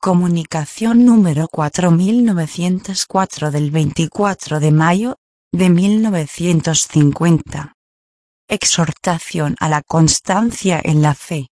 Comunicación número 4904 del 24 de mayo de 1950. Exhortación a la constancia en la fe.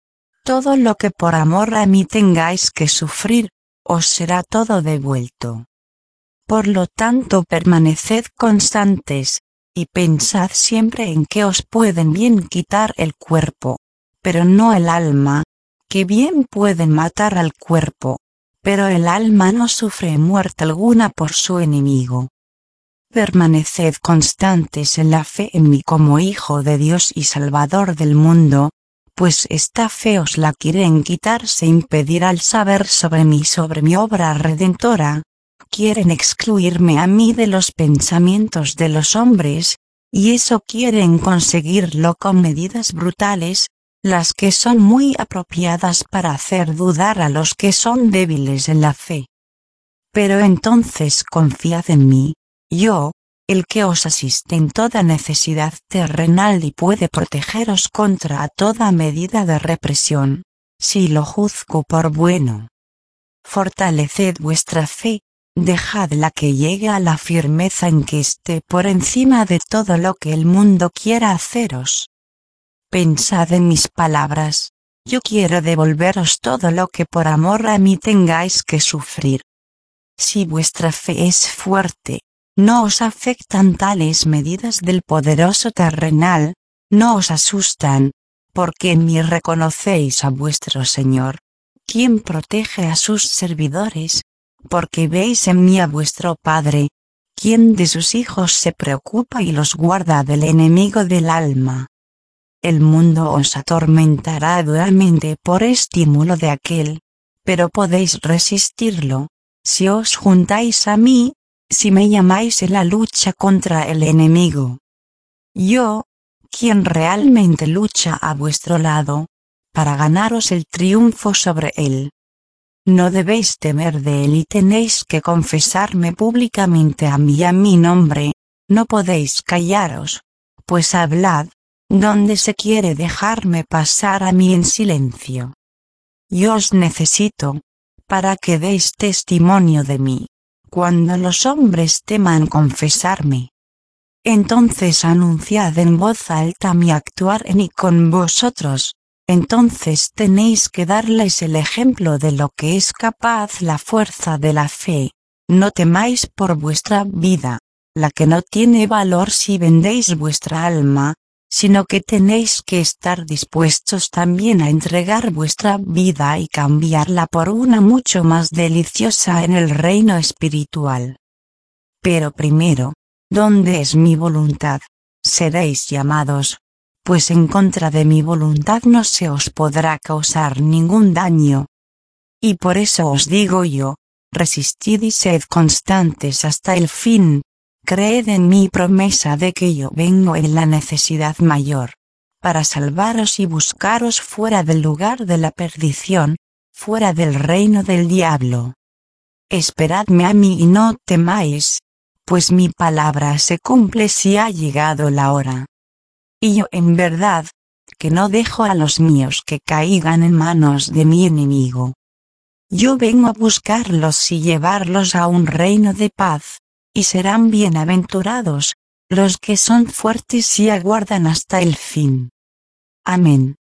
Todo lo que por amor a mí tengáis que sufrir, os será todo devuelto. Por lo tanto, permaneced constantes, y pensad siempre en que os pueden bien quitar el cuerpo, pero no el alma, que bien pueden matar al cuerpo, pero el alma no sufre muerte alguna por su enemigo. Permaneced constantes en la fe en mí como Hijo de Dios y Salvador del mundo, pues esta fe os la quieren quitar e impedir al saber sobre mi obra redentora. Quieren excluirme a mí de los pensamientos de los hombres, y eso quieren conseguirlo con medidas brutales, las que son muy apropiadas para hacer dudar a los que son débiles en la fe. Pero entonces confiad en mí, yo, el que os asiste en toda necesidad terrenal y puede protegeros contra toda medida de represión, si lo juzgo por bueno. Fortaleced vuestra fe, dejadla que llegue a la firmeza en que esté por encima de todo lo que el mundo quiera haceros. Pensad en mis palabras, yo quiero devolveros todo lo que por amor a mí tengáis que sufrir. Si vuestra fe es fuerte, no os afectan tales medidas del poderoso terrenal, no os asustan, porque en mí reconocéis a vuestro Señor, quien protege a sus servidores, porque veis en mí a vuestro Padre, quien de sus hijos se preocupa y los guarda del enemigo del alma. El mundo os atormentará duramente por estímulo de aquel, pero podéis resistirlo, si os juntáis a mí, si me llamáis en la lucha contra el enemigo. Yo, quien realmente lucha a vuestro lado, para ganaros el triunfo sobre él. No debéis temer de él y tenéis que confesarme públicamente a mí y a mi nombre, no podéis callaros, pues hablad, donde se quiere dejarme pasar a mí en silencio. Yo os necesito, para que deis testimonio de mí, cuando los hombres teman confesarme. Entonces anunciad en voz alta mi actuar en y con vosotros, entonces tenéis que darles el ejemplo de lo que es capaz la fuerza de la fe. No temáis por vuestra vida, la que no tiene valor si vendéis vuestra alma, sino que tenéis que estar dispuestos también a entregar vuestra vida y cambiarla por una mucho más deliciosa en el reino espiritual. Pero primero, donde es mi voluntad, seréis llamados, pues en contra de mi voluntad no se os podrá causar ningún daño. Y por eso os digo yo, resistid y sed constantes hasta el fin. Creed en mi promesa de que yo vengo en la necesidad mayor, para salvaros y buscaros fuera del lugar de la perdición, fuera del reino del diablo. Esperadme a mí y no temáis, pues mi palabra se cumple si ha llegado la hora. Y yo en verdad, que no dejo a los míos que caigan en manos de mi enemigo. Yo vengo a buscarlos y llevarlos a un reino de paz. Y serán bienaventurados, los que son fuertes y aguardan hasta el fin. Amén.